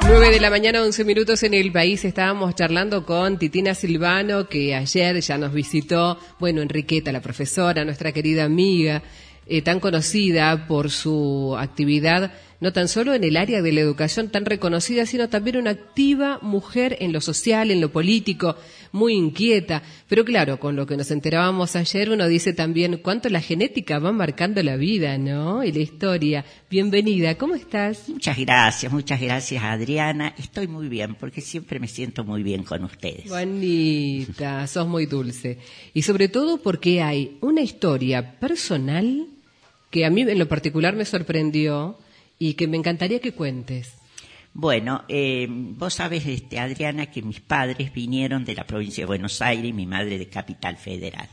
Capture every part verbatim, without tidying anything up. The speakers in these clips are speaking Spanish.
nueve de la mañana, once minutos en el país. Estábamos charlando con Titina Silvano, que ayer ya nos visitó. Bueno, Enriqueta, la profesora, nuestra querida amiga, eh, tan conocida por su actividad, no tan solo en el área de la educación tan reconocida, sino también una activa mujer en lo social, en lo político, muy inquieta. Pero claro, con lo que nos enterábamos ayer, uno dice también cuánto la genética va marcando la vida, ¿no? Y la historia. Bienvenida, ¿cómo estás? Muchas gracias, muchas gracias, Adriana. Estoy muy bien, porque siempre me siento muy bien con ustedes. Bonita, sos muy dulce. Y sobre todo porque hay una historia personal que a mí en lo particular me sorprendió y que me encantaría que cuentes. Bueno, eh, vos sabés, este, Adriana, que mis padres vinieron de la provincia de Buenos Aires y mi madre de Capital Federal.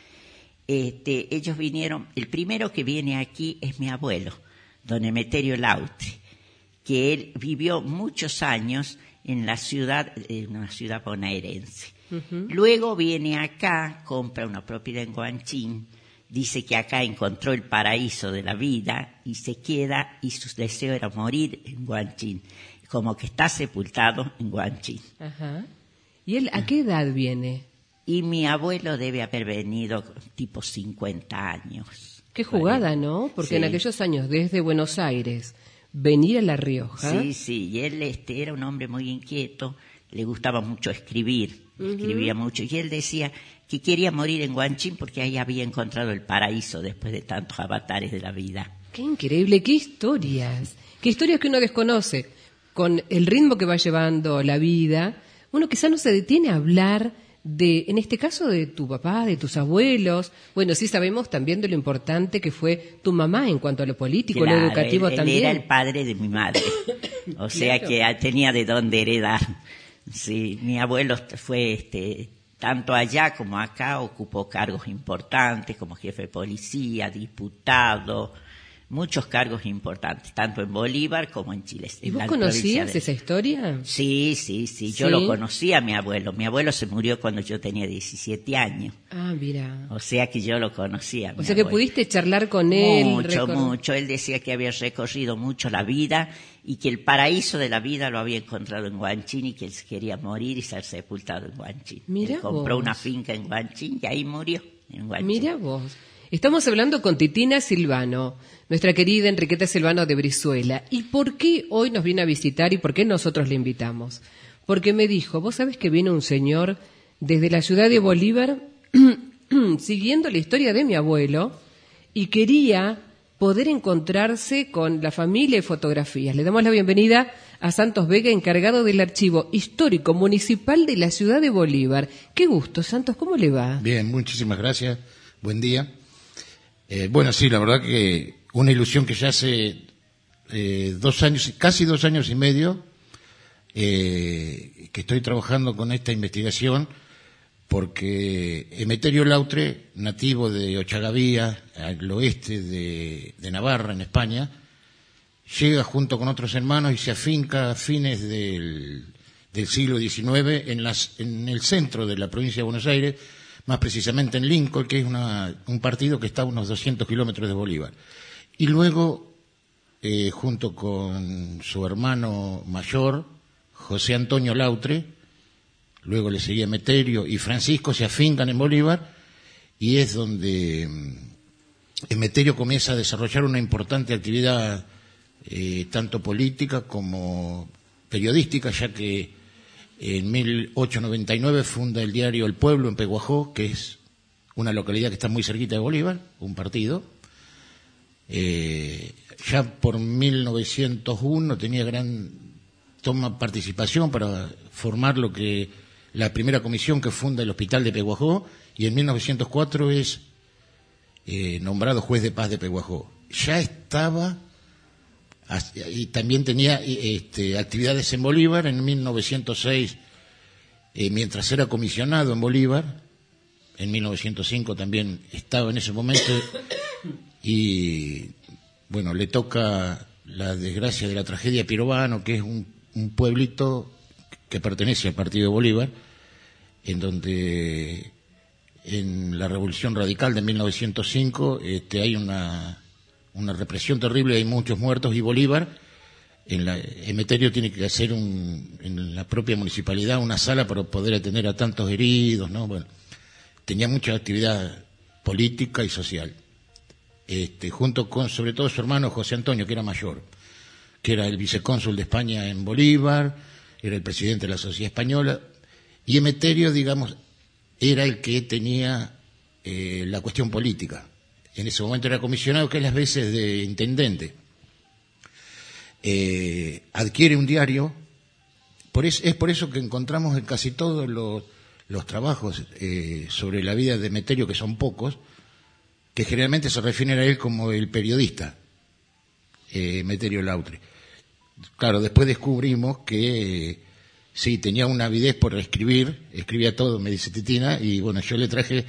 Este, ellos vinieron, el primero que viene aquí es mi abuelo, don Emeterio Lautre, que él vivió muchos años en la ciudad, en una ciudad bonaerense. Uh-huh. Luego viene acá, compra una propiedad en Guanchín, dice que acá encontró el paraíso de la vida y se queda, y su deseo era morir en Guanchín, como que está sepultado en Guanchín. Ajá. ¿Y él a qué edad viene? Y mi abuelo debe haber venido tipo cincuenta años. Qué jugada, ¿no? Porque sí. En aquellos años, desde Buenos Aires, venir a La Rioja. Sí, sí, y él este, era un hombre muy inquieto, le gustaba mucho escribir, uh-huh. escribía mucho, y él decía que quería morir en Guanchín porque ahí había encontrado el paraíso después de tantos avatares de la vida. ¡Qué increíble! ¡Qué historias! ¡Qué historias que uno desconoce! Con el ritmo que va llevando la vida, uno quizá no se detiene a hablar de, en este caso, de tu papá, de tus abuelos. Bueno, sí sabemos también de lo importante que fue tu mamá en cuanto a lo político, claro, lo educativo él, también. Él era el padre de mi madre, o sea claro. que tenía de dónde heredar. Sí, mi abuelo fue este tanto allá como acá, ocupó cargos importantes como jefe de policía, diputado, muchos cargos importantes, tanto en Bolívar como en Chile. ¿Y vos conocías de... esa historia? Sí, sí, sí, yo ¿Sí? lo conocía a mi abuelo. Mi abuelo se murió cuando yo tenía diecisiete años. Ah, mira. O sea que yo lo conocía. A mi o sea que abuelo. pudiste charlar con él. Mucho, recor... mucho. Él decía que había recorrido mucho la vida y que el paraíso de la vida lo había encontrado en Guanchín y que él quería morir y ser sepultado en Guanchín. Mira él compró vos. una finca en Guanchín y ahí murió en Guanchín. Mira vos. Estamos hablando con Titina Silvano, nuestra querida Enriqueta Silvano de Brizuela. ¿Y por qué hoy nos viene a visitar y por qué nosotros le invitamos? Porque me dijo, vos sabés que viene un señor desde la ciudad de Bolívar siguiendo la historia de mi abuelo y quería poder encontrarse con la familia y fotografías. Le damos la bienvenida a Santos Vega, encargado del Archivo Histórico Municipal de la ciudad de Bolívar. Qué gusto, Santos, ¿cómo le va? Bien, muchísimas gracias. Buen día. Eh, bueno, sí, la verdad que una ilusión que ya hace eh, dos años, casi dos años y medio, eh, que estoy trabajando con esta investigación, porque Emeterio Lautre, nativo de Ochagavía, al oeste de, de Navarra, en España, llega junto con otros hermanos y se afinca a fines del, del siglo diecinueve en, las, en el centro de la provincia de Buenos Aires, más precisamente en Lincoln, que es una, un partido que está a unos doscientos kilómetros de Bolívar. Y luego, eh, junto con su hermano mayor, José Antonio Lautre, luego le seguía Emeterio y Francisco, se afincan en Bolívar, y es donde Emeterio comienza a desarrollar una importante actividad, eh, tanto política como periodística, ya que en mil ochocientos noventa y nueve funda el diario El Pueblo en Peguajó, que es una localidad que está muy cerquita de Bolívar, un partido. Eh, ya por mil novecientos uno tenía gran toma participación para formar lo que la primera comisión que funda el Hospital de Peguajó, y en mil novecientos cuatro es eh, nombrado juez de paz de Peguajó. Ya estaba, y también tenía este, actividades en Bolívar. En mil novecientos seis, eh, mientras era comisionado en Bolívar, en mil novecientos cinco también estaba en ese momento, y bueno, le toca la desgracia de la tragedia Pirovano, que es un, un pueblito que pertenece al Partido de Bolívar, en donde en la Revolución Radical de mil novecientos cinco este, hay una, una represión terrible, hay muchos muertos, y Bolívar en la, Emeterio tiene que hacer un, en la propia municipalidad una sala para poder atender a tantos heridos, ¿no? Bueno, tenía mucha actividad política y social, este, junto con sobre todo su hermano José Antonio, que era mayor, que era el vicecónsul de España en Bolívar, era el presidente de la Sociedad Española, y Emeterio, digamos, era el que tenía eh, la cuestión política. En ese momento era comisionado, que es las veces de intendente. Eh, adquiere un diario, por es, es por eso que encontramos en casi todos los, los trabajos eh, sobre la vida de Emeterio, que son pocos, que generalmente se refieren a él como el periodista, eh, Emeterio Lautre. Claro, después descubrimos que eh, sí, tenía una avidez por escribir, escribía todo, me dice Titina, y bueno, yo le traje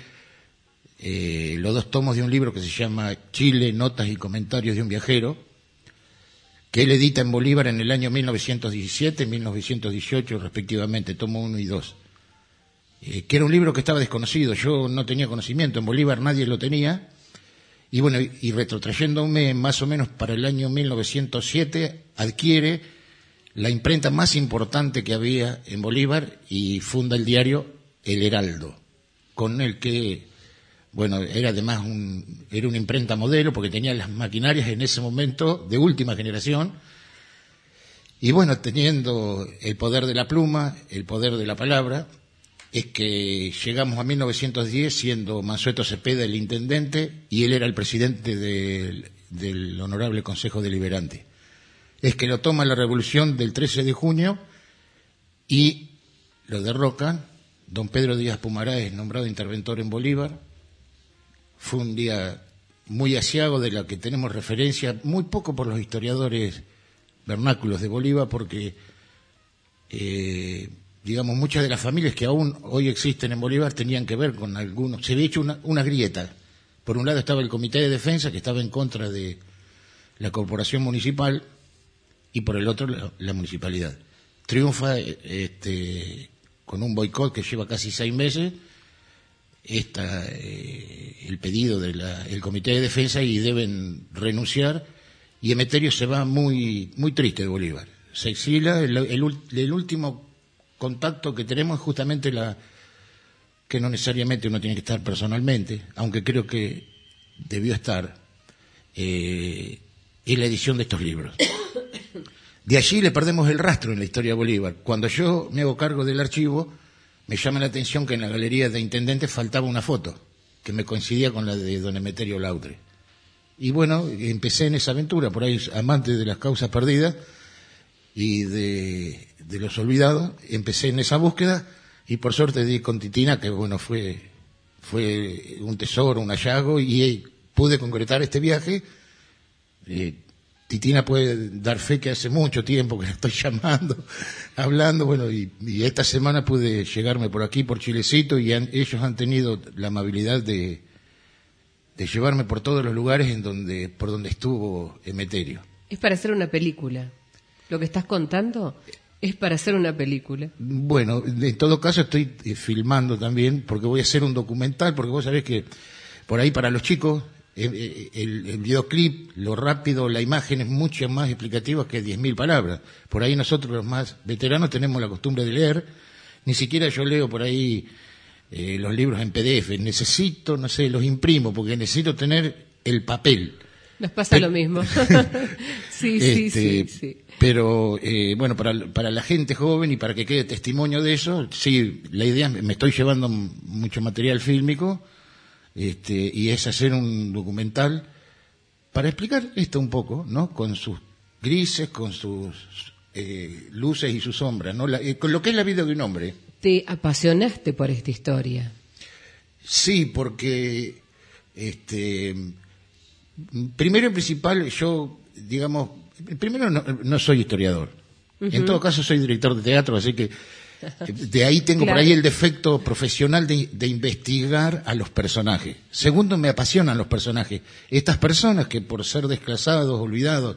eh, los dos tomos de un libro que se llama Chile, Notas y Comentarios de un Viajero, que él edita en Bolívar en el año mil novecientos diecisiete y mil novecientos dieciocho respectivamente, tomo uno y dos, eh, que era un libro que estaba desconocido, yo no tenía conocimiento, en Bolívar nadie lo tenía, y bueno, y, y retrotrayéndome más o menos para el año mil novecientos siete, adquiere la imprenta más importante que había en Bolívar y funda el diario El Heraldo, con el que, bueno, era además un, era una imprenta modelo porque tenía las maquinarias en ese momento de última generación, y bueno, teniendo el poder de la pluma, el poder de la palabra, es que llegamos a mil novecientos diez siendo Mansueto Cepeda el intendente y él era el presidente del, del Honorable Consejo Deliberante. Es que lo toma la revolución del trece de junio y lo derrocan. Don Pedro Díaz Pumarejo es nombrado interventor en Bolívar. Fue un día muy aciago de la que tenemos referencia, muy poco por los historiadores vernáculos de Bolívar, porque, eh, digamos, muchas de las familias que aún hoy existen en Bolívar tenían que ver con algunos. Se había hecho una, una grieta. Por un lado estaba el Comité de Defensa, que estaba en contra de la corporación municipal, y por el otro la, la municipalidad. Triunfa este, con un boicot que lleva casi seis meses esta, eh, el pedido del Comité de Defensa y deben renunciar, y Emeterio se va muy muy triste de Bolívar. Se exila, el, el, el último contacto que tenemos es justamente la que no necesariamente uno tiene que estar personalmente, aunque creo que debió estar, eh, es la edición de estos libros. De allí le perdemos el rastro en la historia de Bolívar. Cuando yo me hago cargo del archivo, me llama la atención que en la galería de intendentes faltaba una foto, que me coincidía con la de don Emeterio Lautre. Y bueno, empecé en esa aventura, por ahí amante de las causas perdidas y de, de los olvidados, empecé en esa búsqueda y por suerte di con Titina, que bueno, fue, fue un tesoro, un hallazgo, y pude concretar este viaje. Eh, Titina puede dar fe que hace mucho tiempo que la estoy llamando, hablando, bueno, y, y esta semana pude llegarme por aquí, por Chilecito, y han, ellos han tenido la amabilidad de, de llevarme por todos los lugares en donde, por donde estuvo Emeterio. Es para hacer una película. Lo que estás contando es para hacer una película. Bueno, en todo caso estoy eh, filmando también, porque voy a hacer un documental, porque vos sabés que por ahí para los chicos El, el, el videoclip, lo rápido, la imagen es mucho más explicativa que diez mil palabras. Por ahí nosotros los más veteranos tenemos la costumbre de leer, ni siquiera yo leo por ahí eh, los libros en P D F, necesito, no sé, los imprimo porque necesito tener el papel. Nos pasa pero, lo mismo. sí, este, sí, sí, sí. Pero eh, bueno, para, para la gente joven y para que quede testimonio de eso, sí, la idea, me estoy llevando mucho material fílmico. Este, y es hacer un documental para explicar esto un poco, ¿no? Con sus grises, con sus eh, luces y sus sombras, ¿no? La, eh, con lo que es la vida de un hombre. ¿Te apasionaste por esta historia? Sí, porque este, primero y principal, yo, digamos, primero no, no soy historiador. Uh-huh. En todo caso soy director de teatro, así que de ahí tengo claro. Por ahí el defecto profesional de, de investigar a los personajes. Segundo, me apasionan los personajes. Estas personas que por ser desclasados, olvidados,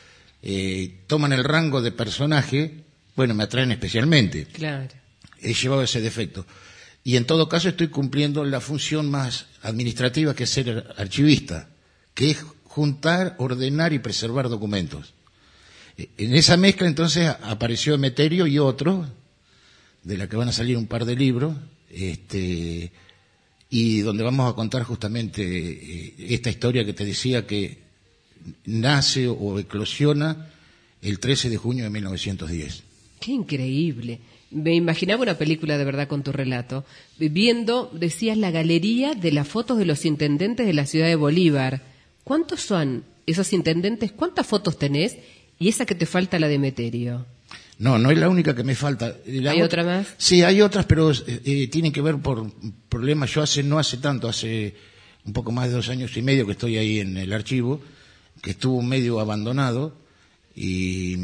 eh, toman el rango de personaje, bueno, me atraen especialmente. Claro. He llevado ese defecto. Y en todo caso estoy cumpliendo la función más administrativa que es ser archivista, que es juntar, ordenar y preservar documentos. En esa mezcla entonces apareció Emeterio y otro, de la que van a salir un par de libros, este, y donde vamos a contar justamente eh, esta historia que te decía que nace o eclosiona el trece de junio de mil novecientos diez. Qué increíble. Me imaginaba una película de verdad con tu relato. Viendo, decías, la galería de las fotos de los intendentes de la ciudad de Bolívar. ¿Cuántos son esos intendentes? ¿Cuántas fotos tenés? Y esa que te falta, la de Emeterio. No, no es la única que me falta. La ¿Hay otra, otra más? Sí, hay otras, pero eh, tienen que ver por problemas. Yo hace no hace tanto, hace un poco más de dos años y medio que estoy ahí en el archivo, que estuvo medio abandonado, y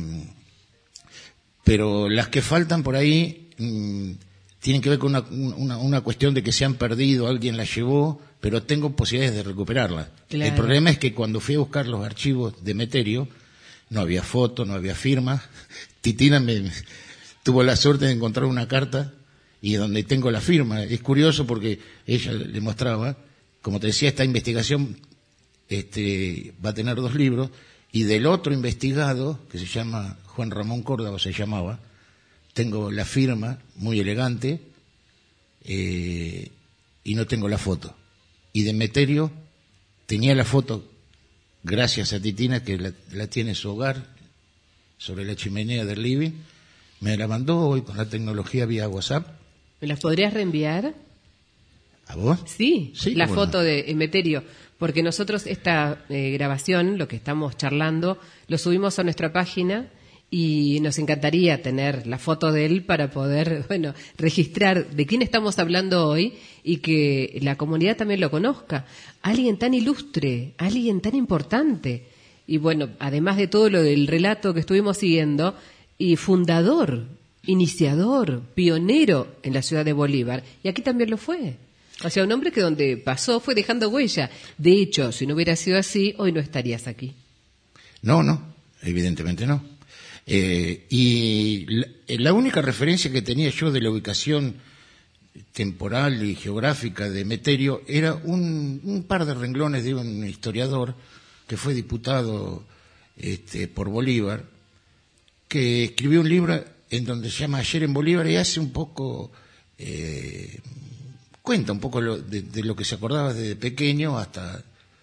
pero las que faltan por ahí mmm, tienen que ver con una, una, una cuestión de que se han perdido, alguien las llevó, pero tengo posibilidades de recuperarlas. Claro. El problema es que cuando fui a buscar los archivos de Emeterio, no había foto, no había firma. Titina me tuvo la suerte de encontrar una carta y donde tengo la firma. Es curioso porque ella le mostraba, como te decía, esta investigación este, va a tener dos libros, y del otro investigado, que se llama Juan Ramón Córdoba, se llamaba, tengo la firma muy elegante eh, y no tengo la foto. Y de Emeterio tenía la foto, gracias a Titina, que la, la tiene en su hogar, sobre la chimenea del living. Me la mandó hoy con la tecnología vía WhatsApp. ¿Me las podrías reenviar? ¿A vos? Sí, sí la foto no? de Emeterio, porque nosotros esta eh, grabación, lo que estamos charlando, lo subimos a nuestra página y nos encantaría tener la foto de él para poder, bueno, registrar de quién estamos hablando hoy y que la comunidad también lo conozca. Alguien tan ilustre, alguien tan importante. Y bueno, además de todo lo del relato que estuvimos siguiendo, y fundador, iniciador, pionero en la ciudad de Bolívar. Y aquí también lo fue. O sea, un hombre que donde pasó fue dejando huella. De hecho, si no hubiera sido así, hoy no estarías aquí. No, no, evidentemente no. Eh, y la, la única referencia que tenía yo de la ubicación temporal y geográfica de Emeterio era un, un par de renglones de un historiador que fue diputado este, por Bolívar, que escribió un libro en donde se llama Ayer en Bolívar, y hace un poco, eh, cuenta un poco lo, de, de lo que se acordaba desde pequeño hasta,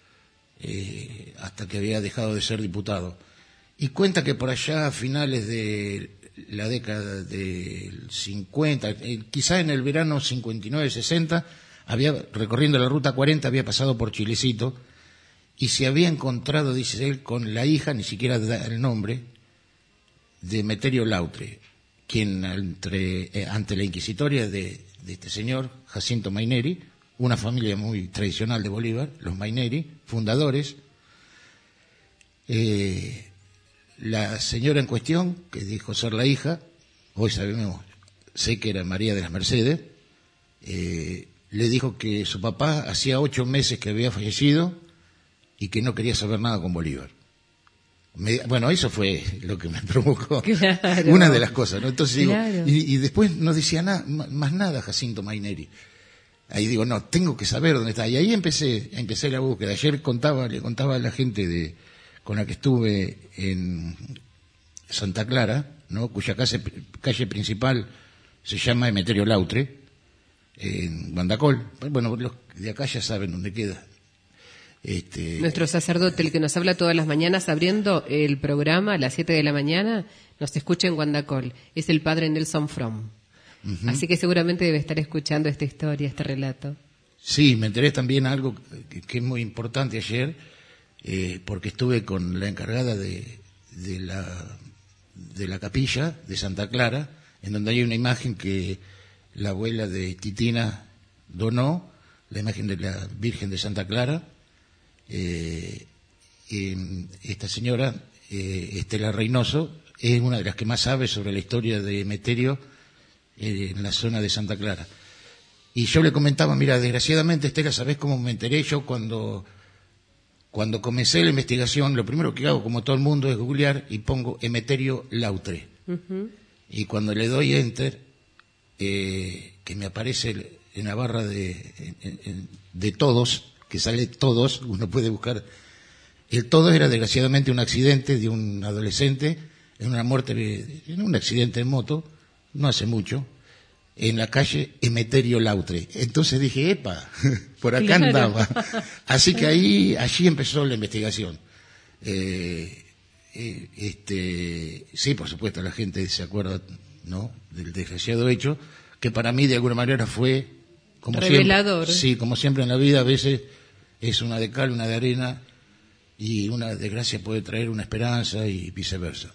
eh, hasta que había dejado de ser diputado. Y cuenta que por allá a finales de la década del cincuenta, eh, quizá en el verano cincuenta y nueve sesenta, había, recorriendo la ruta cuarenta, había pasado por Chilecito, y se había encontrado, dice él, con la hija, ni siquiera da el nombre, de Emeterio Lautre, quien entre, eh, ante la inquisitoria de, de este señor, Jacinto Maineri, una familia muy tradicional de Bolívar, los Maineri, fundadores, eh, la señora en cuestión, que dijo ser la hija, hoy sabemos, sé que era María de las Mercedes, eh, le dijo que su papá hacía ocho meses que había fallecido y que no quería saber nada con Bolívar. Me, bueno, eso fue lo que me provocó, claro, una de las cosas, ¿no? Entonces digo, claro. y, y después no decía nada, más nada Jacinto Maineri. Ahí digo, no, tengo que saber dónde está. Y ahí empecé, empecé la búsqueda. Ayer contaba, le contaba a la gente de con la que estuve en Santa Clara, ¿no? Cuya calle, calle principal se llama Emeterio Lautre, en Guandacol. Bueno, los de acá ya saben dónde queda. Este... Nuestro sacerdote, el que nos habla todas las mañanas abriendo el programa a las siete de la mañana, nos escucha en Guandacol. Es el padre Nelson Fromm. Uh-huh. Así que seguramente debe estar escuchando esta historia, este relato. Sí, me enteré también algo que, que es muy importante ayer, eh, porque estuve con la encargada de, de, la, de la capilla de Santa Clara, en donde hay una imagen que la abuela de Titina donó, la imagen de la Virgen de Santa Clara. Eh, eh, esta señora, eh, Estela Reynoso, es una de las que más sabe sobre la historia de Emeterio eh, en la zona de Santa Clara. Y yo le comentaba, mira, desgraciadamente, Estela, ¿sabés cómo me enteré? Yo cuando, cuando comencé la investigación, lo primero que hago, como todo el mundo, es googlear y pongo Emeterio Lautre. Uh-huh. Y cuando le doy enter, eh, que me aparece en la barra de, en, en, de todos, que sale todos, uno puede buscar, el todo era desgraciadamente un accidente de un adolescente en una muerte, en un accidente de moto, no hace mucho, en la calle Emeterio Lautre. Entonces dije, epa, por acá claro. andaba. Así que ahí, allí empezó la investigación. Eh, eh, este, sí, por supuesto, la gente se acuerda, ¿no?, del desgraciado hecho, que para mí de alguna manera fue como revelador. Siempre, sí, como siempre en la vida, a veces es una de cal, una de arena, y una desgracia puede traer una esperanza y viceversa.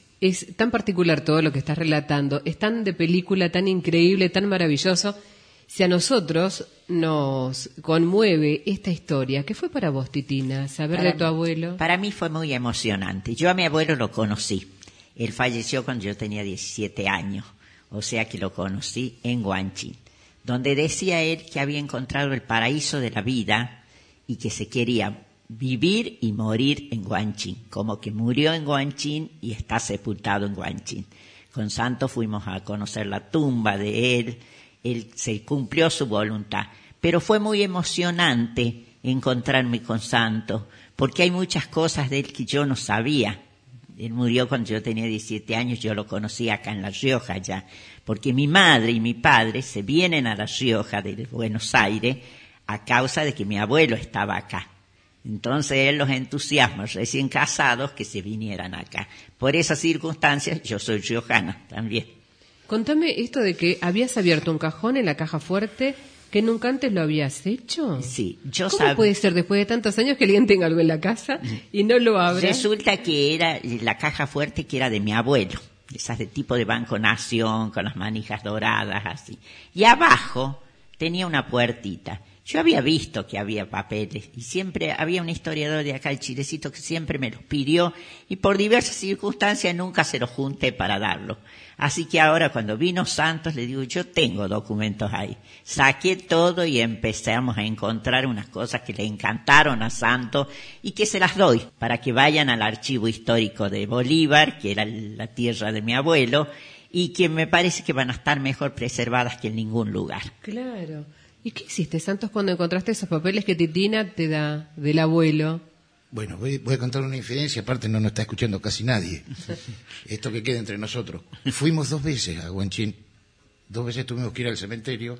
Es tan particular todo lo que estás relatando, es tan de película, tan increíble, tan maravilloso. Si a nosotros nos conmueve esta historia, ¿qué fue para vos, Titina, saber Para de tu abuelo? Para mí fue muy emocionante. Yo a mi abuelo lo conocí. Él falleció cuando yo tenía diecisiete años, o sea que lo conocí en Guanchín, donde decía él que había encontrado el paraíso de la vida y que se quería vivir y morir en Guanchín, como que murió en Guanchín y está sepultado en Guanchín. Con Santo fuimos a conocer la tumba de él, él se cumplió su voluntad, pero fue muy emocionante encontrarme con Santo, porque hay muchas cosas de él que yo no sabía. Él murió cuando yo tenía diecisiete años, yo lo conocí acá en La Rioja ya, porque mi madre y mi padre se vienen a La Rioja de Buenos Aires a causa de que mi abuelo estaba acá. Entonces él los entusiasma, recién casados, que se vinieran acá. Por esas circunstancias yo soy riojana también. Contame esto de que habías abierto un cajón en la caja fuerte que nunca antes lo habías hecho. Sí, yo ¿Cómo sab... puede ser después de tantos años que alguien tenga algo en la casa y no lo abra? Resulta que era la caja fuerte que era de mi abuelo, esas de tipo de Banco Nación, con las manijas doradas, así. Y abajo tenía una puertita. Yo había visto que había papeles y siempre había un historiador de acá, el Chilecito, que siempre me los pidió y por diversas circunstancias nunca se los junté para darlo. Así que ahora cuando vino Santos le digo, yo tengo documentos ahí. Saqué todo y empezamos a encontrar unas cosas que le encantaron a Santos y que se las doy para que vayan al archivo histórico de Bolívar, que era la tierra de mi abuelo, y que me parece que van a estar mejor preservadas que en ningún lugar. Claro. ¿Y qué hiciste, Santos, cuando encontraste esos papeles que Titina te da del abuelo? Bueno, voy, voy a contar una infidencia, aparte no nos está escuchando casi nadie. Esto que queda entre nosotros. Fuimos dos veces a Guanchín, dos veces tuvimos que ir al cementerio,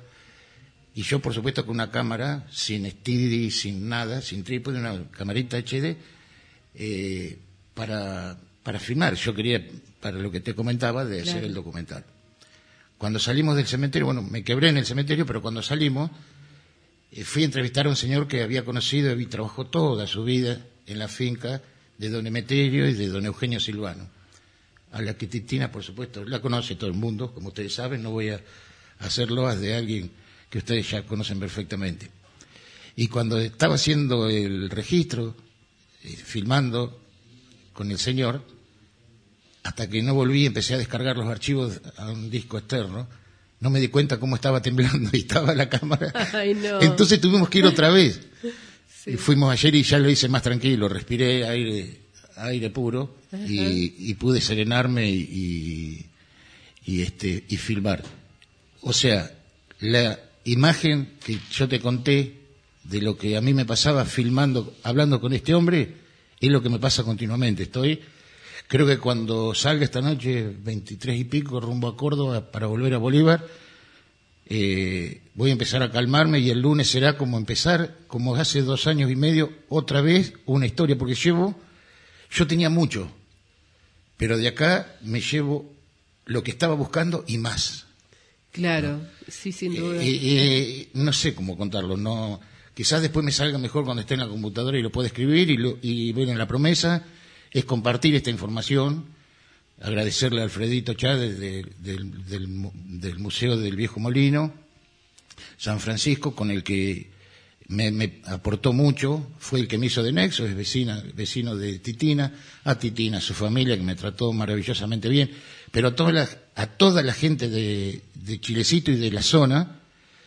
y yo, por supuesto, con una cámara, sin steady, sin nada, sin trípode, una camarita H D, eh, para, para filmar. Yo quería, para lo que te comentaba, de claro. hacer el documental. Cuando salimos del cementerio, bueno, me quebré en el cementerio, pero cuando salimos, eh, fui a entrevistar a un señor que había conocido y trabajó toda su vida en la finca de don Emeterio y de don Eugenio Silvano, a la que Titina, por supuesto, la conoce todo el mundo, como ustedes saben, no voy a hacer loas de alguien que ustedes ya conocen perfectamente. Y cuando estaba haciendo el registro, eh, filmando con el señor, hasta que no volví, empecé a descargar los archivos a un disco externo, no me di cuenta cómo estaba temblando y estaba la cámara. Ay, no. Entonces tuvimos que ir otra vez. Sí. Y fuimos ayer y ya lo hice más tranquilo, respiré aire, aire puro y, y pude serenarme y, y, y, este, y filmar. O sea, la imagen que yo te conté de lo que a mí me pasaba filmando, hablando con este hombre, es lo que me pasa continuamente. Estoy... Creo que cuando salga esta noche, veintitrés y pico, rumbo a Córdoba para volver a Bolívar, eh, voy a empezar a calmarme y el lunes será como empezar, como hace dos años y medio, otra vez una historia, porque llevo, yo tenía mucho, pero de acá me llevo lo que estaba buscando y más. Claro, sí, sin duda. Eh, eh, no sé cómo contarlo, no, quizás después me salga mejor cuando esté en la computadora y lo pueda escribir y, lo, y bueno, la promesa es compartir esta información, agradecerle a Alfredito Chávez de, de, del, del, del Museo del Viejo Molino, San Francisco, con el que me, me aportó mucho, fue el que me hizo de nexo, es vecina, vecino de Titina, a Titina, a su familia, que me trató maravillosamente bien, pero a toda la, a toda la gente de, de Chilecito y de la zona,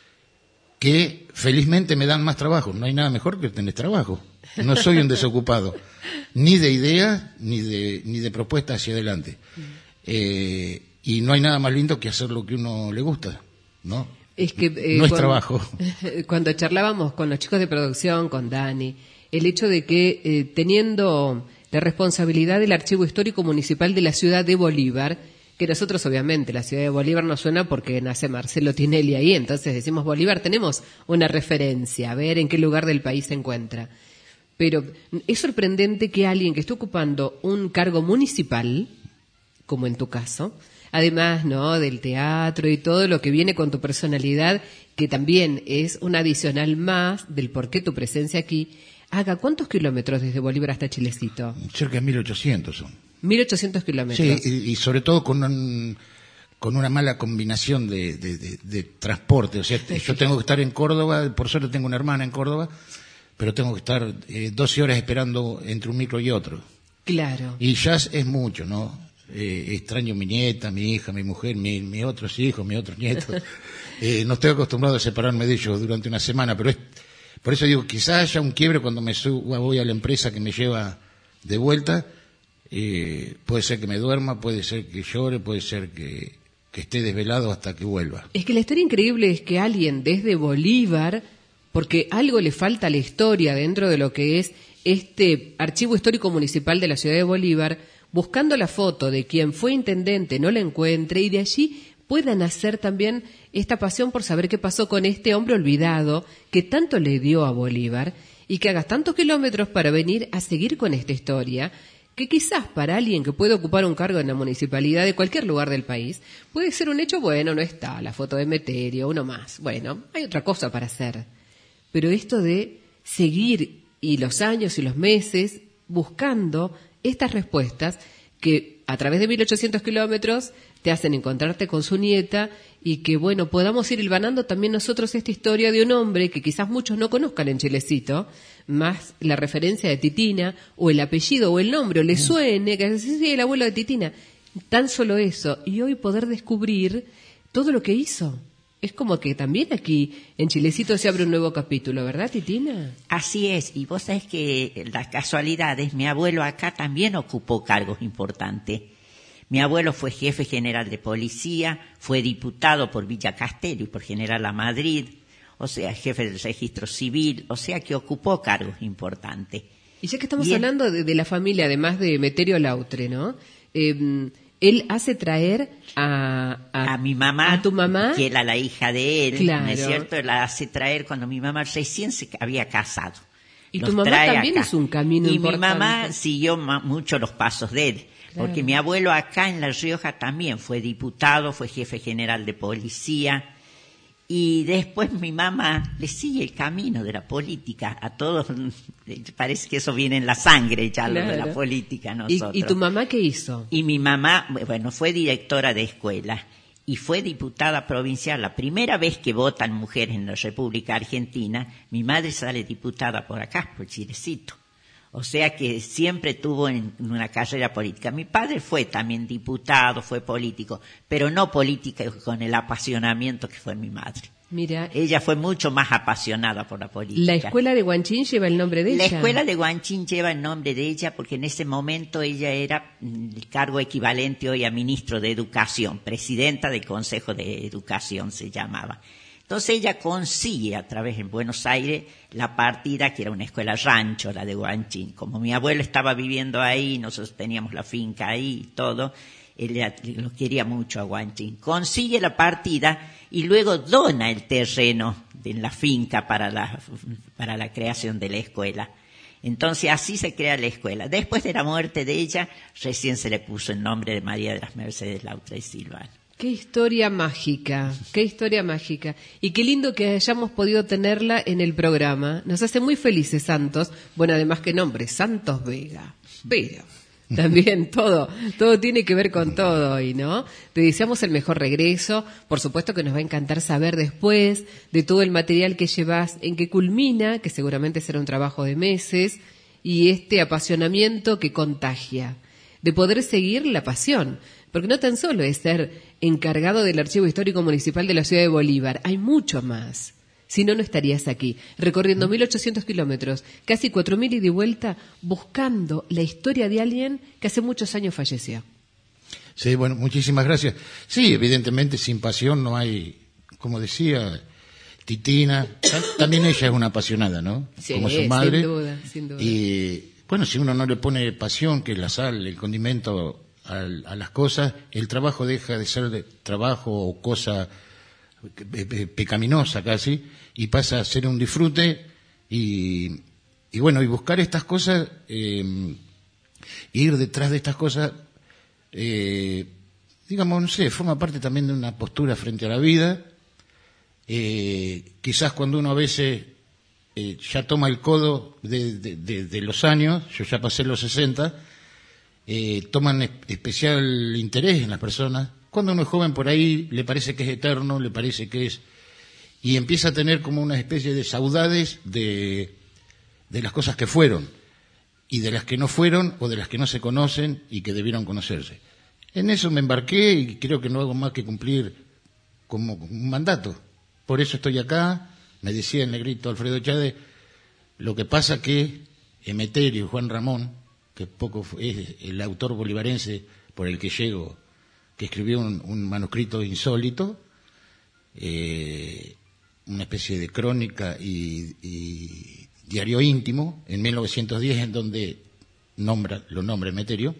que felizmente me dan más trabajo. No hay nada mejor que tener trabajo. No soy un desocupado, ni de ideas, ni de, ni de propuestas hacia adelante. Eh, y no hay nada más lindo que hacer lo que uno le gusta, ¿no? Es que, eh, no es cuando, trabajo. Cuando charlábamos con los chicos de producción, con Dani, el hecho de que eh, teniendo de responsabilidad del Archivo Histórico Municipal de la ciudad de Bolívar, que nosotros obviamente, la ciudad de Bolívar nos suena porque nace Marcelo Tinelli ahí, entonces decimos Bolívar, tenemos una referencia, a ver en qué lugar del país se encuentra. Pero es sorprendente que alguien que esté ocupando un cargo municipal, como en tu caso, además, ¿no?, del teatro y todo lo que viene con tu personalidad, que también es un adicional más del por qué tu presencia aquí, haga ¿cuántos kilómetros desde Bolívar hasta Chilecito? Cerca de mil ochocientos son. mil ochocientos kilómetros. Sí, y, y sobre todo con un, con una mala combinación de, de, de, de transporte. O sea, yo tengo que estar en Córdoba, por suerte tengo una hermana en Córdoba, pero tengo que estar eh, doce horas esperando entre un micro y otro. Claro. Y ya es, es mucho, ¿no? Eh, extraño mi nieta, mi hija, mi mujer, mi, mis otros hijos, mis otros nietos. Eh, no estoy acostumbrado a separarme de ellos durante una semana, pero es, por eso digo, quizás haya un quiebre cuando me suba, voy a la empresa que me lleva de vuelta. Eh, puede ser que me duerma, puede ser que llore, puede ser que, que esté desvelado hasta que vuelva. Es que la historia increíble es que alguien desde Bolívar, porque algo le falta a la historia dentro de lo que es este Archivo Histórico Municipal de la ciudad de Bolívar, buscando la foto de quien fue intendente, no la encuentre, y de allí pueda nacer también esta pasión por saber qué pasó con este hombre olvidado que tanto le dio a Bolívar y que hagas tantos kilómetros para venir a seguir con esta historia, que quizás para alguien que puede ocupar un cargo en la municipalidad de cualquier lugar del país, puede ser un hecho, bueno, no está, la foto de Meterio, uno más, bueno, hay otra cosa para hacer. Pero esto de seguir y los años y los meses buscando estas respuestas que a través de mil ochocientos kilómetros te hacen encontrarte con su nieta y que, bueno, podamos ir hilvanando también nosotros esta historia de un hombre que quizás muchos no conozcan en Chilecito, más la referencia de Titina o el apellido o el nombre o le suene, que es sí, el abuelo de Titina, tan solo eso, y hoy poder descubrir todo lo que hizo. Es como que también aquí en Chilecito se abre un nuevo capítulo, ¿verdad, Titina? Así es, y vos sabés que las casualidades, mi abuelo acá también ocupó cargos importantes. Mi abuelo fue jefe general de policía, fue diputado por Villa Castello y por General La Madrid, o sea, jefe del registro civil, o sea que ocupó cargos importantes. Y ya que estamos Bien. hablando de, de la familia, además de Meterio Lautre, ¿no? Eh, él hace traer a, a, a mi mamá, a tu mamá, que era la hija de él, claro. ¿no es cierto? La hace traer cuando mi mamá recién se había casado. Y Los tu mamá trae también acá. hizo un camino y importante. Y mi mamá siguió ma- mucho los pasos de él, claro. Porque mi abuelo acá en La Rioja también fue diputado, fue jefe general de policía, y después mi mamá le sigue el camino de la política. A todos parece que eso viene en la sangre ya, claro. lo de la política. Nosotros. ¿Y, ¿Y tu mamá qué hizo? Y mi mamá, bueno, fue directora de escuela y fue diputada provincial. La primera vez que votan mujeres en la República Argentina, mi madre sale diputada por acá, por Chilecito. O sea que siempre tuvo en una carrera política. Mi padre fue también diputado, fue político, pero no político con el apasionamiento que fue mi madre. Mira, ella fue mucho más apasionada por la política. La escuela de Guanchín lleva el nombre de la ella. La escuela de Guanchín lleva el nombre de ella porque en ese momento ella era el cargo equivalente hoy a ministro de Educación, presidenta del Consejo de Educación se llamaba. Entonces ella consigue a través en Buenos Aires la partida, que era una escuela rancho, la de Guanchín. Como mi abuelo estaba viviendo ahí, nosotros teníamos la finca ahí y todo, ella lo quería mucho a Guanchín. Consigue la partida y luego dona el terreno de la finca para la, para la creación de la escuela. Entonces así se crea la escuela. Después de la muerte de ella, recién se le puso el nombre de María de las Mercedes Lautre y Silvano. Qué historia mágica, qué historia mágica. Y qué lindo que hayamos podido tenerla en el programa. Nos hace muy felices, Santos. Bueno, además que nombre, Santos Vega. Pero también todo, todo tiene que ver con todo hoy, ¿no? Te deseamos el mejor regreso. Por supuesto que nos va a encantar saber después de todo el material que llevas, en que culmina, que seguramente será un trabajo de meses, y este apasionamiento que contagia, de poder seguir la pasión. Porque no tan solo es ser encargado del Archivo Histórico Municipal de la ciudad de Bolívar, hay mucho más. Si no, no estarías aquí, recorriendo mil ochocientos kilómetros, casi cuatro mil ida y vuelta, buscando la historia de alguien que hace muchos años falleció. Sí, bueno, muchísimas gracias. Sí, evidentemente sin pasión no hay, como decía Titina, también ella es una apasionada, ¿no? Sí, como su madre. sin duda, sin duda. Y bueno, si uno no le pone pasión, que es la sal, el condimento a, a las cosas, el trabajo deja de ser de trabajo o cosa pe, pe, pecaminosa casi, y pasa a ser un disfrute, y, y bueno, y buscar estas cosas, eh, ir detrás de estas cosas, eh, digamos, no sé, forma parte también de una postura frente a la vida. Eh, quizás cuando uno a veces eh, ya toma el codo de, de, de, de los años, yo ya pasé los sesenta, eh, toman especial interés en las personas. Cuando uno es joven por ahí le parece que es eterno, le parece que es... y empieza a tener como una especie de saudades de, de las cosas que fueron y de las que no fueron o de las que no se conocen y que debieron conocerse. En eso me embarqué y creo que no hago más que cumplir como un mandato. Por eso estoy acá. Me decía el negrito Alfredo Chade, lo que pasa que Emeterio y Juan Ramón, que poco es el autor bolivarense por el que llego, que escribió un, un manuscrito insólito, eh, una especie de crónica y, y diario íntimo, en mil novecientos diez, en donde nombra, lo nombra Emeterio.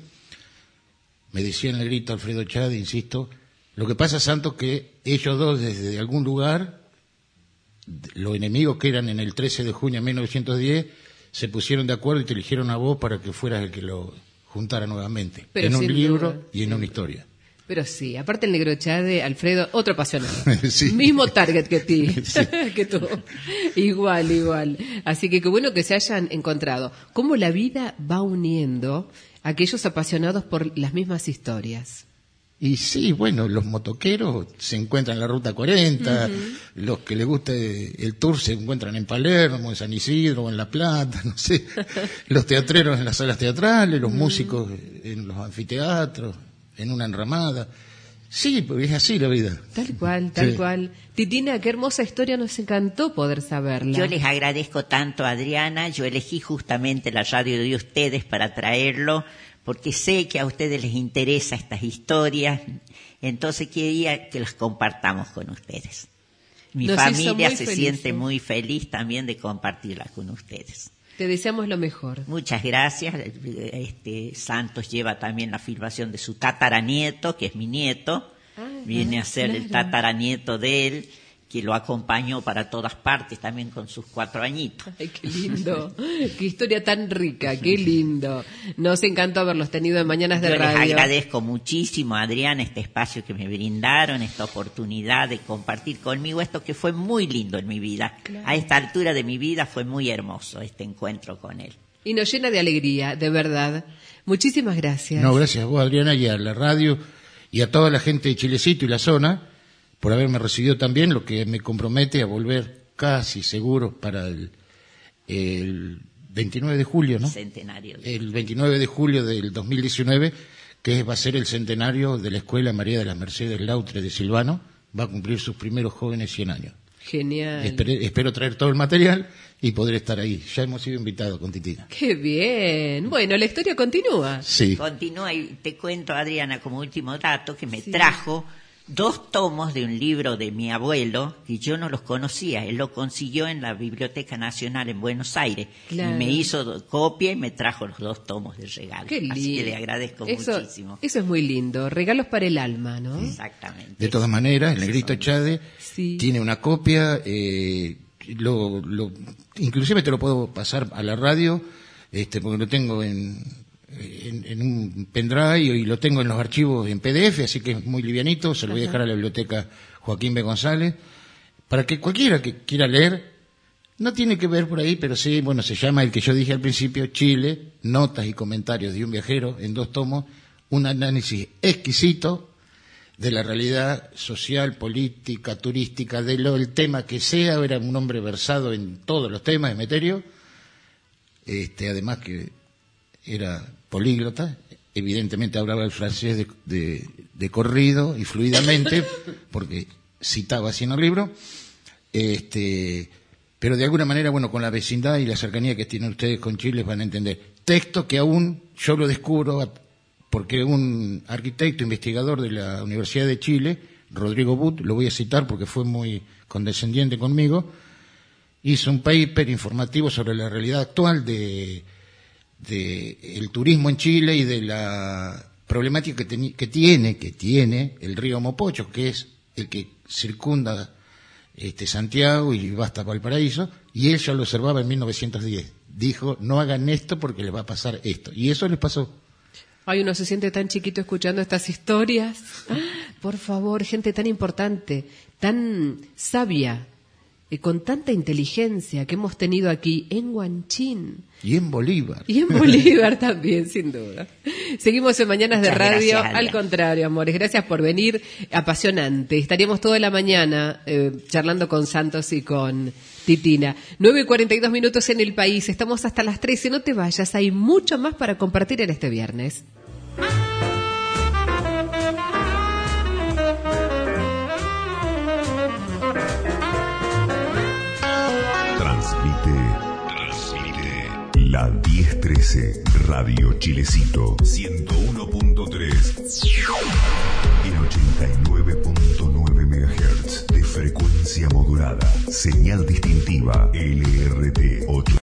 Me decía el negrito Alfredo Chade, insisto, lo que pasa, Santos, que ellos dos desde algún lugar, los enemigos que eran en el trece de junio de mil novecientos diez, se pusieron de acuerdo y te eligieron a vos para que fueras el que lo juntara nuevamente, pero en un libro duda, y en una historia. Pero sí, aparte el negro Chade, Alfredo, otro apasionado. Sí. Mismo target que ti, Sí. que tú. Igual, igual. Así que qué bueno que se hayan encontrado. Cómo la vida va uniendo a aquellos apasionados por las mismas historias. Y sí, bueno, los motoqueros se encuentran en la Ruta cuarenta, uh-huh. Los que les gusta el tour se encuentran en Palermo, en San Isidro, o en La Plata, no sé. Los teatreros en las salas teatrales, los uh-huh. músicos en los anfiteatros, en una enramada. Sí, porque es así la vida. Tal cual, tal sí. cual. Titina, qué hermosa historia, nos encantó poder saberla. Yo les agradezco tanto, Adriana. Yo elegí justamente la radio de ustedes para traerlo, porque sé que a ustedes les interesa estas historias, entonces quería que las compartamos con ustedes. Mi Nos familia se felices. Siente muy feliz también de compartirlas con ustedes. Te deseamos lo mejor. Muchas gracias. Este Santos lleva también la filmación de su tataranieto, que es mi nieto. Ah, Viene ah, a ser claro. el tataranieto de él, que lo acompañó para todas partes también con sus cuatro añitos. Ay, qué lindo, qué historia tan rica, qué lindo. Nos encantó haberlos tenido en Mañanas de Yo Radio. Yo les agradezco muchísimo, Adriana, este espacio que me brindaron, esta oportunidad de compartir conmigo esto que fue muy lindo en mi vida. Claro. A esta altura de mi vida fue muy hermoso este encuentro con él. Y nos llena de alegría, de verdad. Muchísimas gracias. No, gracias a vos, Adriana, y a la radio, y a toda la gente de Chilecito y la zona, por haberme recibido también, lo que me compromete a volver casi seguro para el, el veintinueve de julio, ¿no? Centenario. El veintinueve de julio del dos mil diecinueve, que va a ser el centenario de la Escuela María de las Mercedes Lautre de Silvano, va a cumplir sus primeros jóvenes cien años. Genial. Espero, espero traer todo el material y poder estar ahí. Ya hemos sido invitados con Titina. ¡Qué bien! Bueno, la historia continúa. Sí. Continúa y te cuento, Adriana, como último dato, que me sí. trajo dos tomos de un libro de mi abuelo, que yo no los conocía. Él lo consiguió en la Biblioteca Nacional en Buenos Aires. Claro. Y me hizo copia y me trajo los dos tomos de regalo. Qué lindo. Así que le agradezco eso, muchísimo. Eso es muy lindo. Regalos para el alma, ¿no? Exactamente. De todas maneras, el negrito Chade sí. tiene una copia, eh, lo, lo, inclusive te lo puedo pasar a la radio, este, porque lo tengo en... En, en un pendrive y lo tengo en los archivos en P D F, así que es muy livianito, se lo voy a dejar a la biblioteca Joaquín B. González, para que cualquiera que quiera leer, no tiene que ver por ahí, pero sí, bueno, se llama el que yo dije al principio, Chile, notas y comentarios de un viajero, en dos tomos, un análisis exquisito de la realidad social, política, turística, de lo, el tema que sea. Era un hombre versado en todos los temas, Emeterio, este, además que era políglota, evidentemente hablaba el francés de, de, de corrido y fluidamente, porque citaba así en el libro, este, pero de alguna manera, bueno, con la vecindad y la cercanía que tienen ustedes con Chile van a entender. Texto que aún yo lo descubro porque un arquitecto investigador de la Universidad de Chile, Rodrigo But, lo voy a citar porque fue muy condescendiente conmigo, hizo un paper informativo sobre la realidad actual de de el turismo en Chile y de la problemática que, teni- que tiene, que tiene el río Mopocho, que es el que circunda este, Santiago y va hasta Valparaíso, y él ya lo observaba en mil novecientos diez. Dijo, no hagan esto porque les va a pasar esto. Y eso les pasó. Ay, uno se siente tan chiquito escuchando estas historias. Por favor, gente tan importante, tan sabia, y con tanta inteligencia que hemos tenido aquí en Guanchín. Y en Bolívar. Y en Bolívar también, sin duda. Seguimos en Mañanas de Muchas Radio. gracias, Al contrario, amores, gracias por venir. Apasionante. Estaríamos toda la mañana eh, charlando con Santos y con Titina. nueve y cuarenta y dos minutos en el país. Estamos hasta las trece. No te vayas. Hay mucho más para compartir en este viernes. La diez trece, Radio Chilecito, ciento uno punto tres en ochenta y nueve punto nueve megahertz de frecuencia modulada. Señal distintiva L R T ocho.